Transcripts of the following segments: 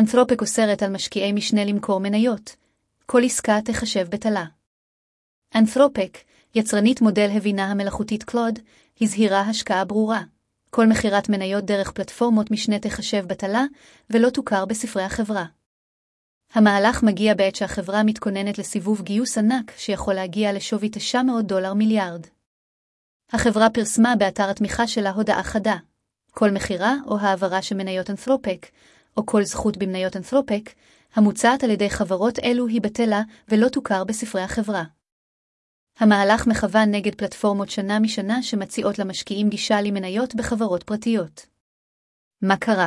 אנתרופק אוסרת על משקיעי משנה למכור מניות. כל עסקה תחשב בטלה. אנתרופק, יצרנית מודל הבינה המלאכותית קלוד, הזהירה השקעה ברורה. כל מחירת מניות דרך פלטפורמות משנה תחשב בטלה ולא תוכר בספרי החברה. המהלך מגיע בעת שהחברה מתכוננת לסיבוב גיוס ענק שיכול להגיע לשווי $900 מיליארד. החברה פרסמה באתר התמיכה שלה הודעה חדה. כל מחירה או העברה של מניות אנתרופק, או כל זכות במניות אנתרופק, המוצעת על ידי חברות אלו היא בטלה ולא תוכר בספרי החברה. המהלך מכוון נגד פלטפורמות שנה משנה שמציעות למשקיעים גישה למניות בחברות פרטיות. מה קרה?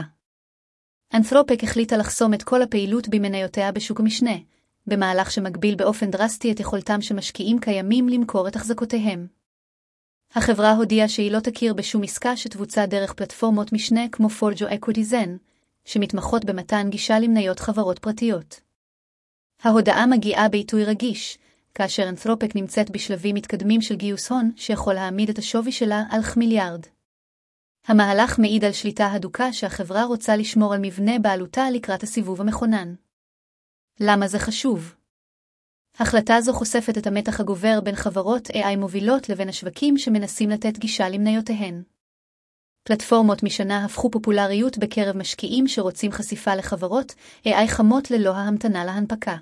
אנתרופק החליטה לחסום את כל הפעילות במניותיה בשוק המשנה, במהלך שמגביל באופן דרסטי את יכולתם של משקיעים קיימים למכור את החזקותיהם. החברה הודיעה שהיא לא תכיר בשום עסקה שתבוצע דרך פלטפורמות משנה כמו פולג'ו אקוויטיזן, שמתמחות במתן גישה למניות חברות פרטיות. ההודעה מגיעה בעיתוי רגיש, כאשר אנתרופק נמצאת בשלבים מתקדמים של גיוס הון שיכול להעמיד את השווי שלה על $1,000,000,000. המהלך מעיד על שליטה הדוקה שהחברה רוצה לשמור על מבנה בעלותה לקראת הסיבוב המכונן. למה זה חשוב? החלטה זו חושפת את המתח הגובר בין חברות AI מובילות לבין השווקים שמנסים לתת גישה למניותיהן. פלטפורמות משנה הפכו פופולריות בקרב משקיעים שרוצים חשיפה לחברות AI חמות ללא ההמתנה להנפקה.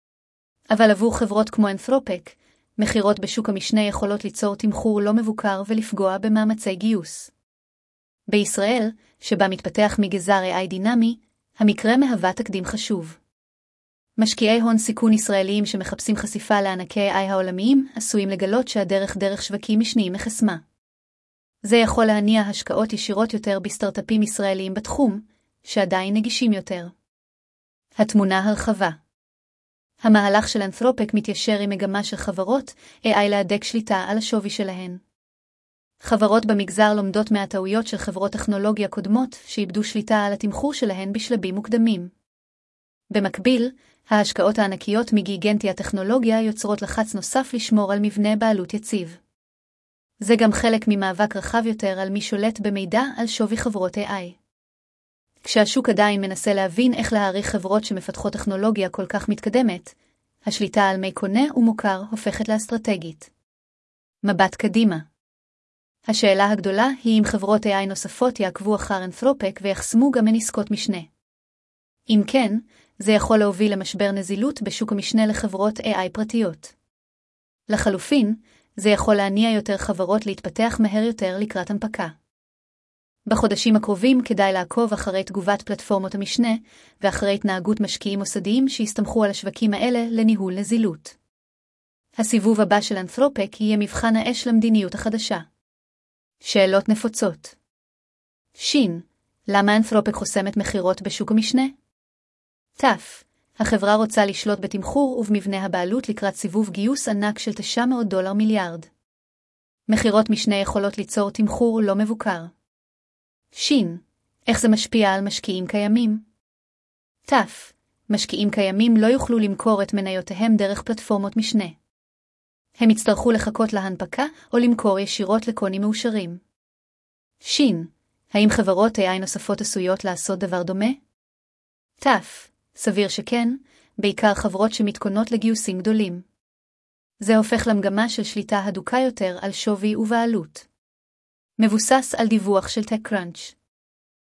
אבל עבור חברות כמו אנתרופק, מחירות בשוק המשנה יכולות ליצור תמחור לא מבוקר ולפגוע במאמצי גיוס. בישראל, שבה מתפתח מגזר AI דינמי, המקרה מהווה תקדים חשוב. משקיעי הון סיכון ישראליים שמחפשים חשיפה לענקי AI העולמיים עשויים לגלות שהדרך דרך שווקים משניים מחסמה. זה יכול להניע השקעות ישירות יותר בסטארט-אפים ישראליים בתחום, שעדיין נגישים יותר. התמונה הרחבה. המהלך של אנתרופק מתיישר עם מגמה של חברות AI להדק שליטה על השווי שלהן. חברות במגזר לומדות מהטעויות של חברות טכנולוגיה קודמות שאיבדו שליטה על התמחור שלהן בשלבים מוקדמים. במקביל, ההשקעות הענקיות מגיגנטי הטכנולוגיה יוצרות לחץ נוסף לשמור על מבנה בעלות יציב. זה גם חלק ממאבק רחב יותר על מי שולט במידע על שווי חברות AI. כשהשוק עדיין מנסה להבין איך להעריך חברות שמפתחות טכנולוגיה כל כך מתקדמת, השליטה על מי קונה ומוכר הופכת לאסטרטגית. מבט קדימה. השאלה הגדולה היא אם חברות AI נוספות יעקבו אחר אנתרופק ויחסמו גם עסקות משנה. אם כן, זה יכול להוביל למשבר נזילות בשוק המשנה לחברות AI פרטיות. לחלופין, זה יכול להניע יותר חברות להתפתח מהר יותר לקראת הנפקה. בחודשים הקרובים כדאי לעקוב אחרי תגובת פלטפורמות המשנה ואחרי התנהגות משקיעים מוסדיים שהסתמכו על השווקים האלה לניהול נזילות. הסיבוב הבא של אנתרופק יהיה מבחן האש למדיניות החדשה. שאלות נפוצות. שין, למה אנתרופק חוסמת מחירות בשוק המשנה? תף, החברה רוצה לשלוט בתמחור ובמבנה הבעלות לקראת סיבוב גיוס ענק של $900 מיליארד. מחירות משנה יכולות ליצור תמחור לא מבוקר. שין, איך זה משפיע על משקיעים קיימים? תף, משקיעים קיימים לא יוכלו למכור את מניותיהם דרך פלטפורמות משנה. הם יצטרכו לחכות להנפקה או למכור ישירות לקונים מאושרים. שין, האם חברות AI נוספות עשויות לעשות דבר דומה? תף, סביר שכן, בעיקר חברות שמתכוננות לגיוסים גדולים. זה הופך למגמה של שליטה הדוקה יותר על שווי ובעלות. מבוסס על דיווח של TechCrunch.